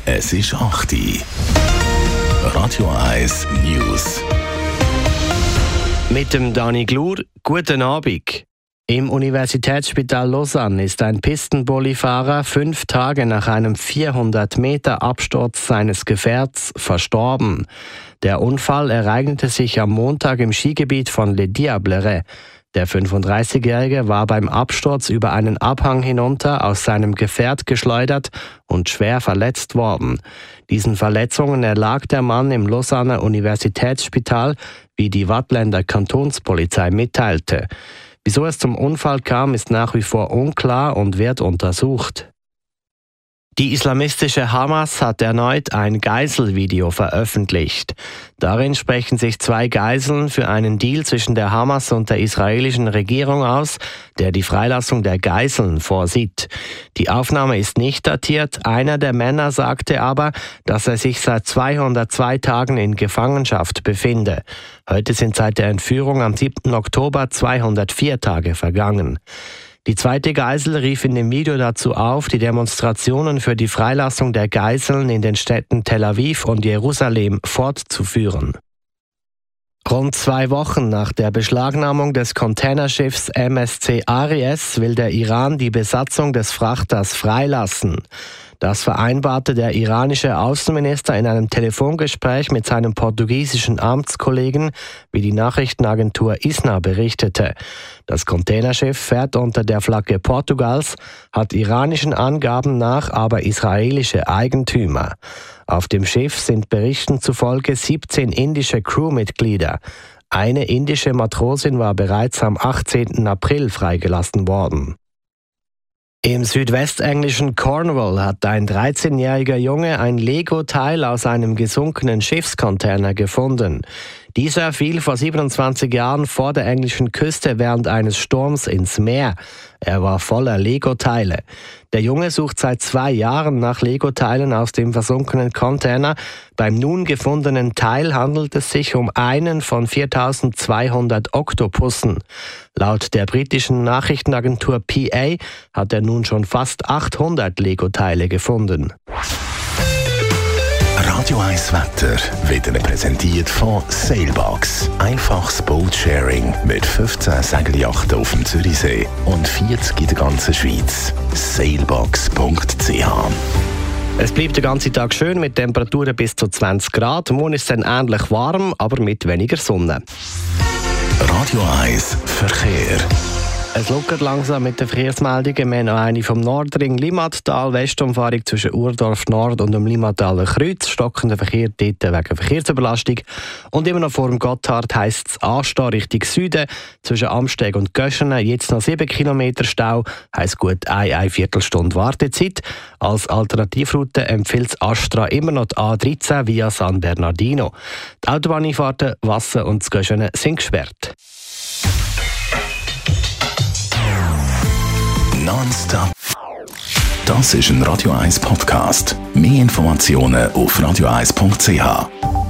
Es ist 8 Uhr. Radio 1 News. Mit dem Dani Glur, guten Abend. Im Universitätsspital Lausanne ist ein Pistenbullifahrer 5 Tage nach einem 400 Meter Absturz seines Gefährts verstorben. Der Unfall ereignete sich am Montag im Skigebiet von Les Diablerets. Der 35-Jährige war beim Absturz über einen Abhang hinunter aus seinem Gefährt geschleudert und schwer verletzt worden. Diesen Verletzungen erlag der Mann im Lausanner Universitätsspital, wie die Waadtländer Kantonspolizei mitteilte. Wieso es zum Unfall kam, ist nach wie vor unklar und wird untersucht. Die islamistische Hamas hat erneut ein Geiselvideo veröffentlicht. Darin sprechen sich 2 Geiseln für einen Deal zwischen der Hamas und der israelischen Regierung aus, der die Freilassung der Geiseln vorsieht. Die Aufnahme ist nicht datiert. Einer der Männer sagte aber, dass er sich seit 202 Tagen in Gefangenschaft befinde. Heute sind seit der Entführung am 7. Oktober 204 Tage vergangen. Die zweite Geisel rief in dem Video dazu auf, die Demonstrationen für die Freilassung der Geiseln in den Städten Tel Aviv und Jerusalem fortzuführen. Rund 2 Wochen nach der Beschlagnahmung des Containerschiffs MSC Aries will der Iran die Besatzung des Frachters freilassen. Das vereinbarte der iranische Außenminister in einem Telefongespräch mit seinem portugiesischen Amtskollegen, wie die Nachrichtenagentur ISNA berichtete. Das Containerschiff fährt unter der Flagge Portugals, hat iranischen Angaben nach aber israelische Eigentümer. Auf dem Schiff sind Berichten zufolge 17 indische Crewmitglieder. Eine indische Matrosin war bereits am 18. April freigelassen worden. Im südwestenglischen Cornwall hat ein 13-jähriger Junge ein Lego-Teil aus einem gesunkenen Schiffscontainer gefunden. Dieser fiel vor 27 Jahren vor der englischen Küste während eines Sturms ins Meer. Er war voller Lego-Teile. Der Junge sucht seit 2 Jahren nach Lego-Teilen aus dem versunkenen Container. Beim nun gefundenen Teil handelt es sich um einen von 4200 Oktopussen. Laut der britischen Nachrichtenagentur PA hat er nun schon fast 800 Lego-Teile gefunden. Radio 1 Wetter wird Ihnen präsentiert von Sailbox. Einfaches Boatsharing mit 15 Segelyachten auf dem Zürichsee und 40 in der ganzen Schweiz. Sailbox.ch. Es bleibt den ganzen Tag schön mit Temperaturen bis zu 20 Grad. Morgen ist es dann ähnlich warm, aber mit weniger Sonne. Radio 1 Verkehr. Es lockert langsam mit den Verkehrsmeldungen. Wir haben noch eine vom Nordring Limmattal, Westumfahrung zwischen Urdorf Nord und dem Limmattaler Kreuz. Stockender Verkehr dort wegen Verkehrsüberlastung. Und immer noch vor dem Gotthard heisst es anstehen Richtung Süden zwischen Amsteg und Göschenen. Jetzt noch 7 Kilometer Stau, heisst gut eine Viertelstunde Wartezeit. Als Alternativroute empfiehlt es Astra immer noch die A13 via San Bernardino. Die Autobahneinfahrten Wassen und Göschenen sind gesperrt. Nonstop. Das ist ein Radio 1 Podcast. Mehr Informationen auf radio1.ch.